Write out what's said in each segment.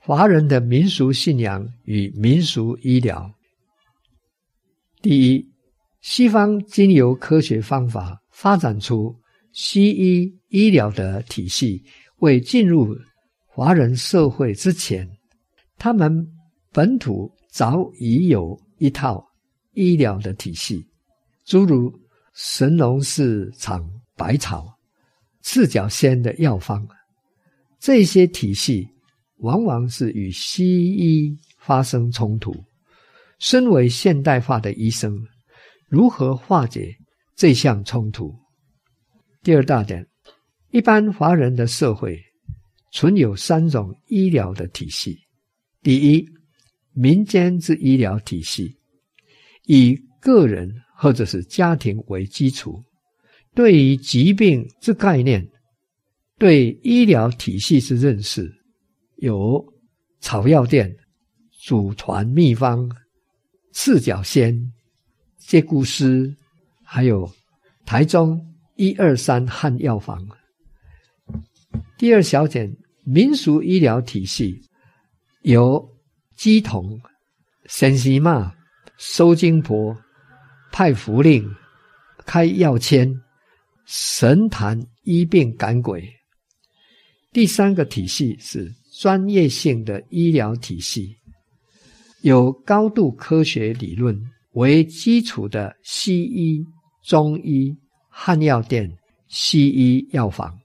华人的民俗信仰与民俗医疗。第一，西方经由科学方法发展出西医医疗的体系，未进入华人社会之前，他们本土早已有一套医疗的体系，诸如神农氏尝百草、赤脚仙的药方，这些体系往往是与西医发生冲突。身为现代化的医生，如何化解这项冲突？第二大点，一般华人的社会存有3种医疗的体系。第一，民间之医疗体系，以个人或者是家庭为基础，对于疾病之概念，对医疗体系之认识，有草药店、祖传秘方、赤脚仙、鹧鸪师，还有台中123汉药房。第二小点，民俗医疗体系有鸡童、神西妈、收经婆、派符令、开药签、神坛医病赶鬼。第三个体系是专业性的医疗体系，有高度科学理论为基础的西医、中医、汉药店、西医药房。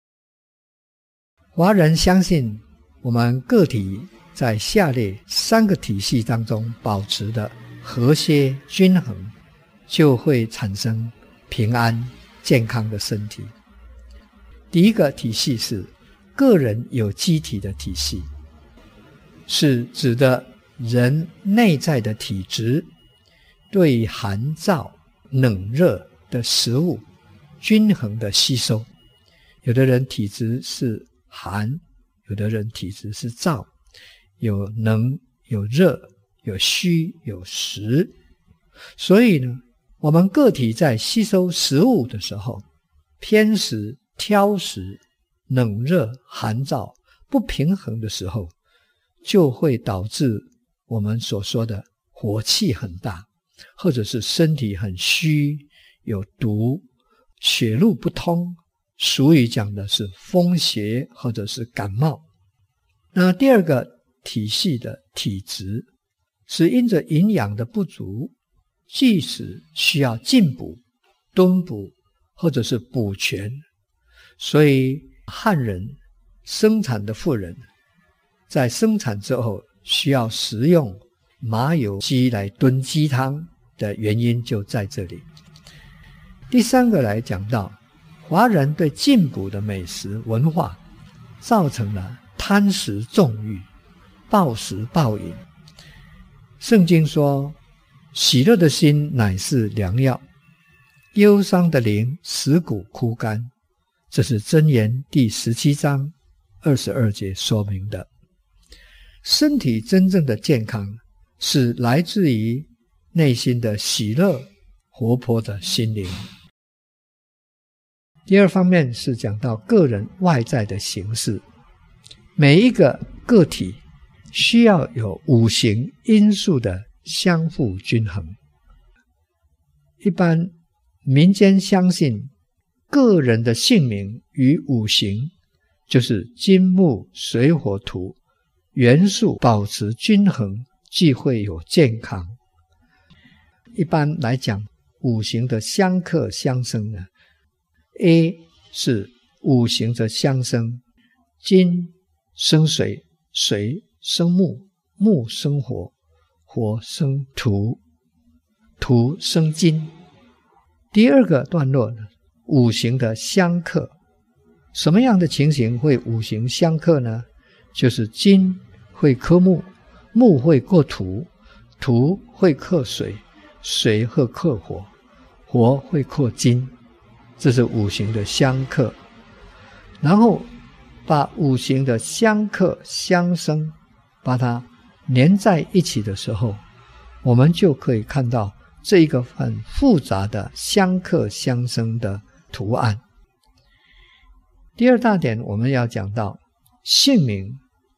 华人相信我们个体在下列3个体系当中保持的和谐均衡，就会产生平安健康的身体。第一个体系是个人有机体的体系，是指的人内在的体质对寒燥、冷热的食物均衡的吸收。有的人体质是寒，有的人体质是燥，有冷有热，有虚有实。所以呢，我们个体在吸收食物的时候，偏食、挑食、冷热、寒燥不平衡的时候，就会导致我们所说的火气很大，或者是身体很虚、有毒、血路不通，俗语讲的是风邪或者是感冒。那第二个体系的体质是因着营养的不足，即使需要进补、敦补或者是补全，所以汉人生产的妇人在生产之后需要食用麻油鸡来炖鸡汤的原因就在这里。第三个来讲到华人对进补的美食文化，造成了贪食纵欲、暴食暴饮。圣经说，喜乐的心乃是良药，忧伤的灵使骨枯干，这是箴言第17章22节说明的。身体真正的健康是来自于内心的喜乐、活泼的心灵。第二方面是讲到个人外在的形式，每一个个体需要有5行因素的相互均衡。一般民间相信个人的姓名与5行，就是金木水火土元素保持均衡，即会有健康。一般来讲5行的相克相生呢， A 是5行的相生，金生水，水生木，木生火，火生土，土生金。第二个段落呢，5行的相克，什么样的情形会5行相克呢？就是金会克木，木会克土，土会克水，水会克火，火会克金，这是5行的相克。然后把5行的相克相生把它连在一起的时候，我们就可以看到这一个很复杂的相克相生的图案。第二大点我们要讲到姓名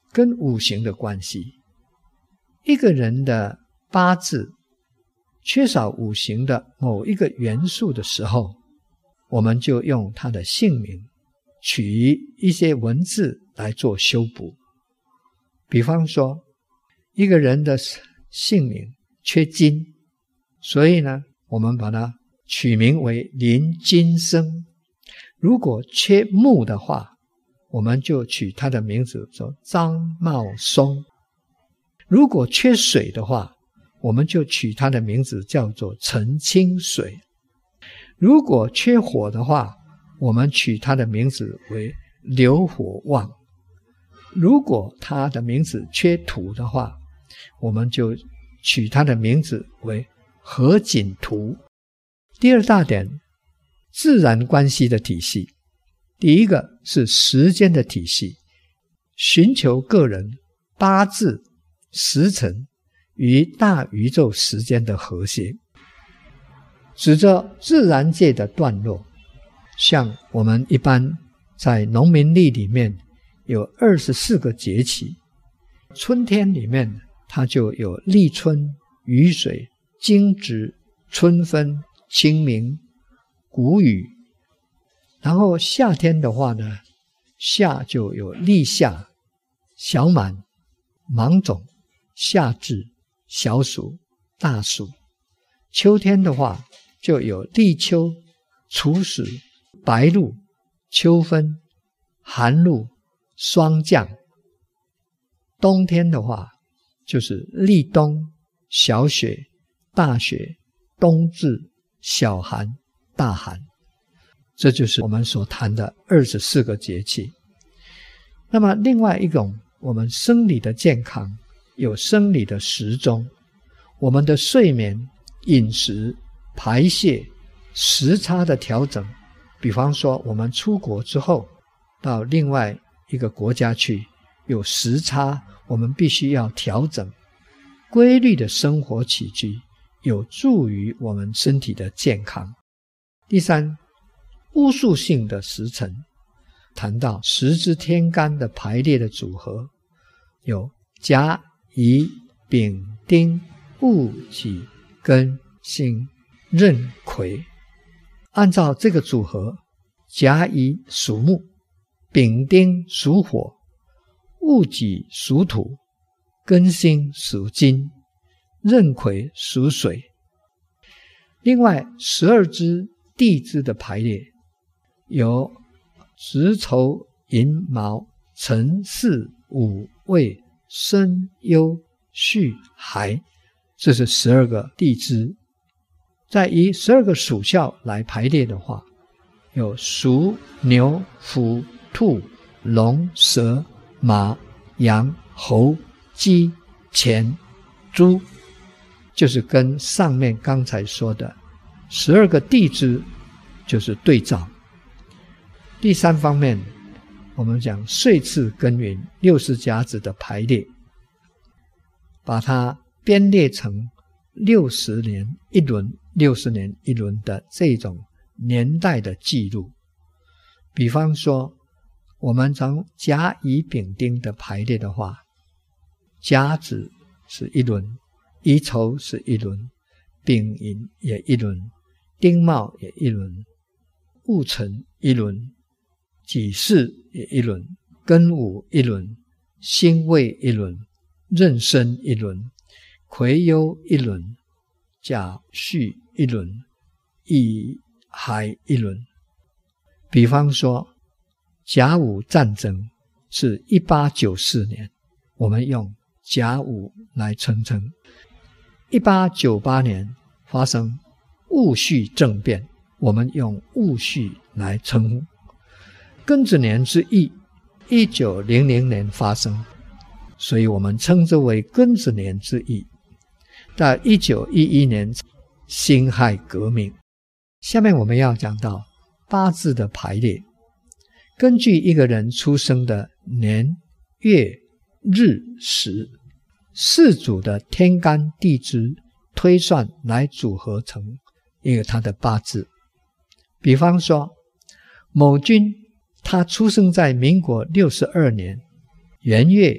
跟五行的关系。一个人的八字缺少五行的某一个元素的时候，我们就用他的姓名取一些文字来做修补。比方说，一个人的姓名缺金，所以呢，我们把它取名为林金生。如果缺木的话，我们就取他的名字说张茂松。如果缺水的话，我们就取他的名字叫做陈清水。如果缺火的话，我们取他的名字为刘火旺。如果他的名字缺土的话，我们就取他的名字为何锦图。第二大点，自然关系的体系。第一个是时间的体系，寻求个人八字时辰与大宇宙时间的和谐，指着自然界的段落。像我们一般在农民历里面有24个节气，春天里面它就有立春、雨水、惊蛰、春分、清明、谷雨。然后夏天的话呢，夏就有立夏、小满、芒种、夏至、小暑、大暑。秋天的话就有立秋、处暑、白露、秋分、寒露、霜降。冬天的话就是立冬、小雪、大雪、冬至、小寒、大寒。这就是我们所谈的24个节气。那么另外一种，我们生理的健康有生理的时钟，我们的睡眠、饮食、排泄、时差的调整。比方说我们出国之后到另外一个国家去，有时差，我们必须要调整。规律的生活起居有助于我们身体的健康。第三，巫术性的时辰，谈到十支天干的排列的组合，有甲、乙、丙、丁、戊、己、庚、辛、壬、癸。按照这个组合，甲乙属木，丙丁属火，戊己属土，庚辛属金，壬癸属水。另外12支地支的排列有子丑寅卯辰巳午未申酉戌亥，这是12个地支。再以12个属相来排列的话，有鼠、牛、虎、兔、龙、蛇、马、羊、猴、鸡、钱、猪，就是跟上面刚才说的12个地支就是对照。第三方面，我们讲岁次耕耘60甲子的排列，把它编列成60年一轮、60年一轮的这种年代的记录。比方说我们从甲乙丙丁的排列的话，甲子是一轮，乙丑是一轮，丙寅也一轮，丁卯也一轮，戊辰一轮，己巳也一轮，庚午一轮，辛未一轮，壬申一轮，癸酉一轮，甲戌一轮，乙亥一轮。比方说甲午战争是1894年，我们用甲午来称称。1898年发生戊戌政变，我们用戊戌来称呼。庚子年之役1900年发生，所以我们称之为庚子年之役。到1911年辛亥革命。下面我们要讲到八字的排列，根据一个人出生的年、月、日、时4组的天干地支推算来组合成一个他的八字。比方说某君他出生在民国62年元月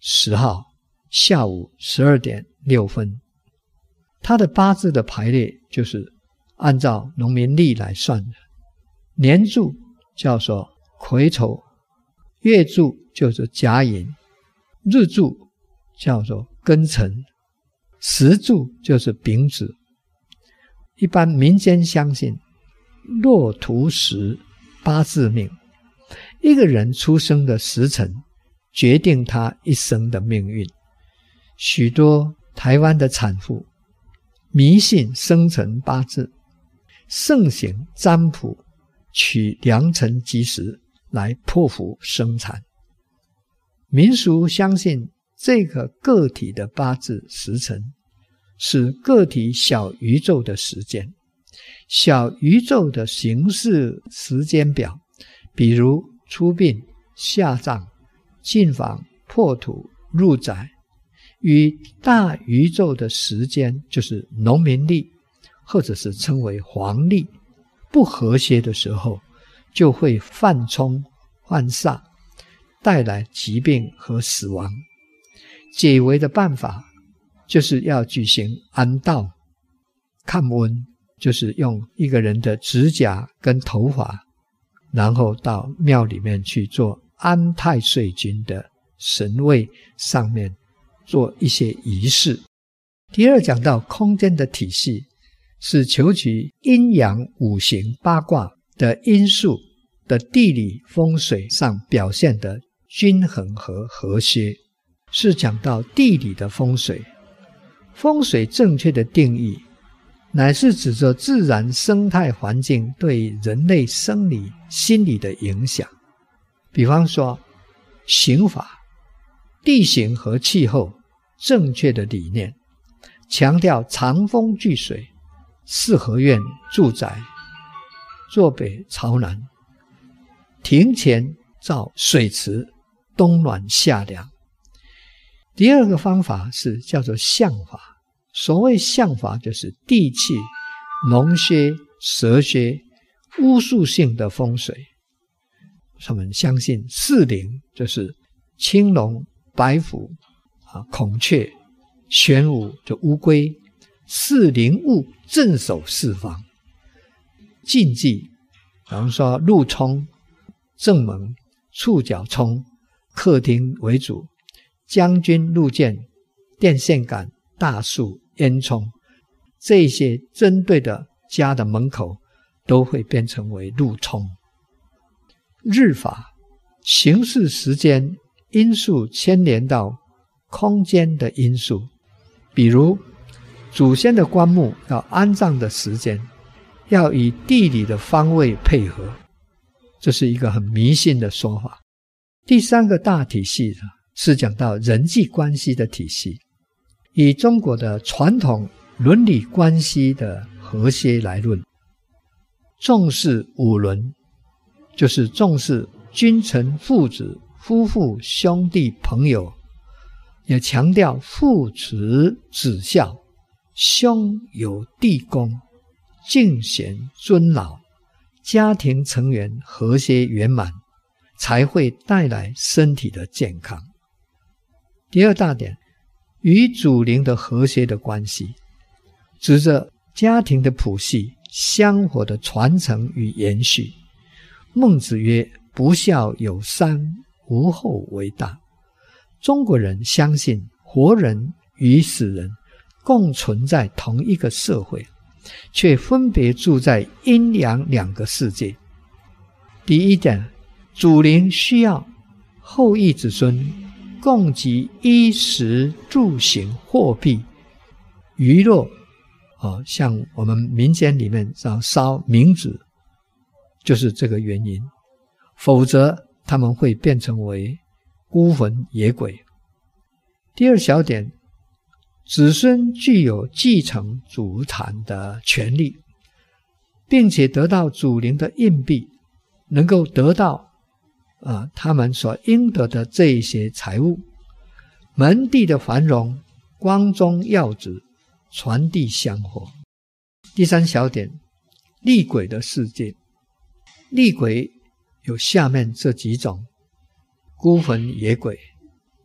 10号下午12点6分。他的八字的排列就是按照农民历来算的，年柱叫做癸丑，月柱就是甲寅，日柱叫做庚辰，时柱就是丙子。一般民间相信若土时八字命，一个人出生的时辰决定他一生的命运。许多台湾的产妇迷信生辰八字，盛行占卜取良辰吉时来破腹生产。民俗相信这个个体的八字时辰是个体小宇宙的时间，小宇宙的形式时间表，比如出殡、下葬、进房、破土、入宅，与大宇宙的时间就是农民历或者是称为黄历不和谐的时候，就会犯冲犯煞，带来疾病和死亡。解围的办法就是要举行安道看温，就是用一个人的指甲跟头发，然后到庙里面去做安太岁君的神位上面做一些仪式。第二讲到空间的体系，是求取阴阳五行八卦的因素的地理风水上表现的均衡和和谐，是讲到地理的风水。风水正确的定义乃是指着自然生态环境对人类生理心理的影响。比方说刑法、地形和气候正确的理念，强调长风聚水，四合院住宅坐北朝南，庭前造水池，冬暖夏凉。第二个方法是叫做相法，所谓相法就是地气、农学、蛇学、巫术性的风水。他们相信四灵就是青龙、白虎、孔雀、玄武就乌龟，四灵物镇守四方。禁忌比方说入冲、正门、触角冲、客厅为主，将军入见、电线杆、大树、烟囱，这些针对的家的门口都会变成为入冲。日法形式时间因素牵连到空间的因素，比如祖先的棺木要安葬的时间要与地理的方位配合，这是一个很迷信的说法。第三个大体系是讲到人际关系的体系，以中国的传统伦理关系的和谐来论，重视五伦，就是重视君臣父子、夫妇兄弟朋友，也强调父慈子孝，兄友弟恭，敬贤尊老，家庭成员和谐圆满，才会带来身体的健康。第二大点，与祖灵的和谐的关系，指着家庭的谱系、香火的传承与延续。孟子曰：不孝有三，无后为大。中国人相信活人与死人共存在同一个社会，却分别住在阴阳两个世界。第一点，祖灵需要后裔子孙供给衣食住行货币娱乐，像我们民间里面要烧冥纸，就是这个原因，否则他们会变成为孤魂野鬼。第二小点，子孙具有继承祖产的权利，并且得到祖灵的印币，能够得到他们所应得的这一些财物，门第的繁荣，光宗耀祖，传递香火。第三小点，厉鬼的世界，厉鬼有下面这几种：孤魂野鬼、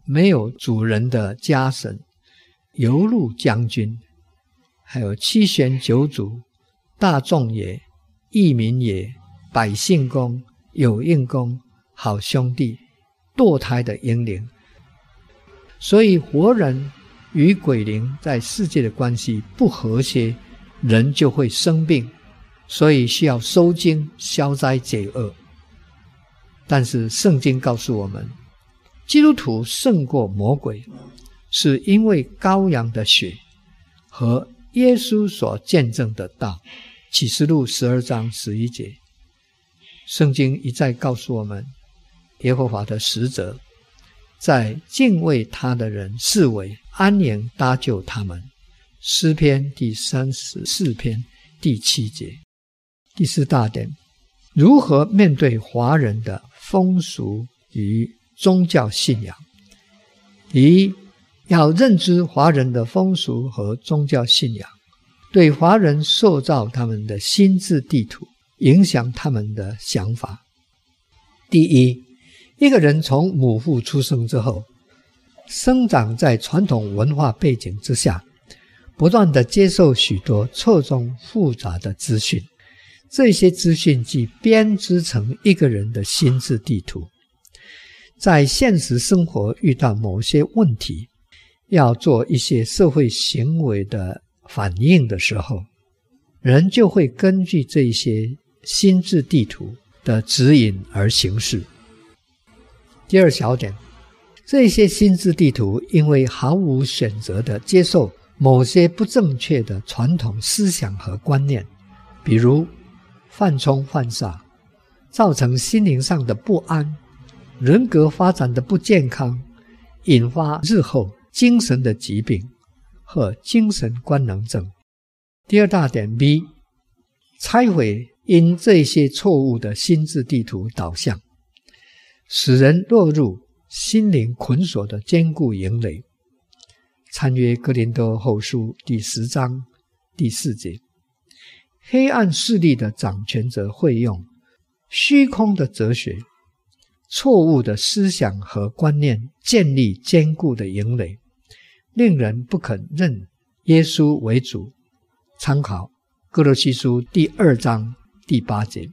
没有主人的家臣、游路将军，还有七玄九祖、大众也、义民也、百姓公、有应公、好兄弟、堕胎的婴灵。所以活人与鬼灵在世界的关系不和谐，人就会生病，所以需要收精消灾解厄。但是圣经告诉我们，基督徒胜过魔鬼，是因为羔羊的血和耶稣所见证的道。启示录12章11节，圣经一再告诉我们，耶和华的使者在敬畏他的人视为安营搭救他们。诗篇第34篇第7节。第四大点，如何面对华人的风俗与宗教信仰。一，要认知华人的风俗和宗教信仰，对华人塑造他们的心智地图，影响他们的想法。第一，一个人从母腹出生之后，生长在传统文化背景之下，不断地接受许多错综复杂的资讯，这些资讯即编织成一个人的心智地图。在现实生活遇到某些问题，要做一些社会行为的反应的时候，人就会根据这些心智地图的指引而行事。第二小点，这些心智地图因为毫无选择地接受某些不正确的传统思想和观念，比如犯冲犯煞，造成心灵上的不安，人格发展的不健康，引发日后精神的疾病和精神官能症。第二大点 B， 拆毁因这些错误的心智地图导向，使人落入心灵捆锁的坚固营垒。参阅哥林多后书第10章第4节。黑暗势力的掌权者会用虚空的哲学、错误的思想和观念建立坚固的营垒，令人不肯认耶稣为主。参考哥罗西书第2章第8节。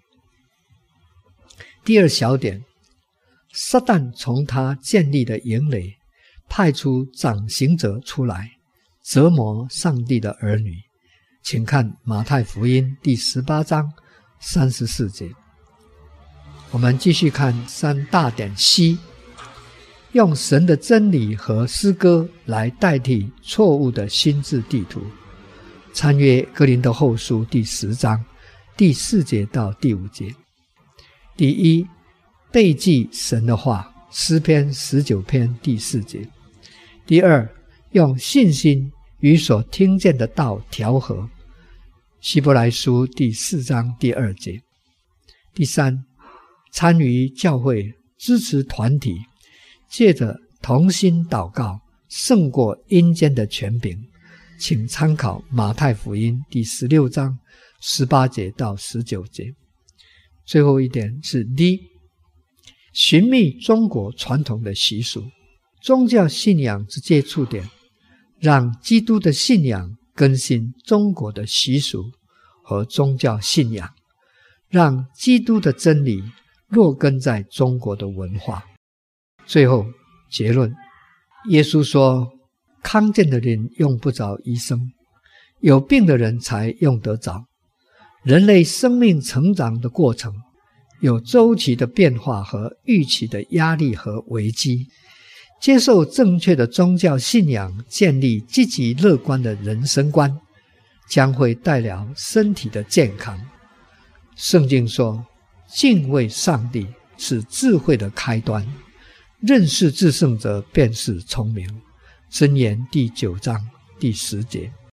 第二小点，撒旦从他建立的营垒派出掌刑者出来折磨上帝的儿女，请看马太福音第18章34节。我们继续看三大点 C， 用神的真理和诗歌来代替错误的心智地图。参阅哥林多后书第10章第4节到第5节。第一，背记神的话，诗篇19篇第4节。第二，用信心与所听见的道调和，希伯来书第4章第2节。第三，参与教会支持团体，借着同心祷告胜过阴间的权柄，请参考马太福音第16章18节到19节。最后一点是 D， 寻觅中国传统的习俗，宗教信仰之接触点，让基督的信仰更新中国的习俗和宗教信仰，让基督的真理落根在中国的文化。最后结论，耶稣说，康健的人用不着医生，有病的人才用得着。人类生命成长的过程有周期的变化和预期的压力和危机，接受正确的宗教信仰，建立积极乐观的人生观，将会带来身体的健康。圣经说，敬畏上帝是智慧的开端，认识至圣者便是聪明。箴言第9章第10节。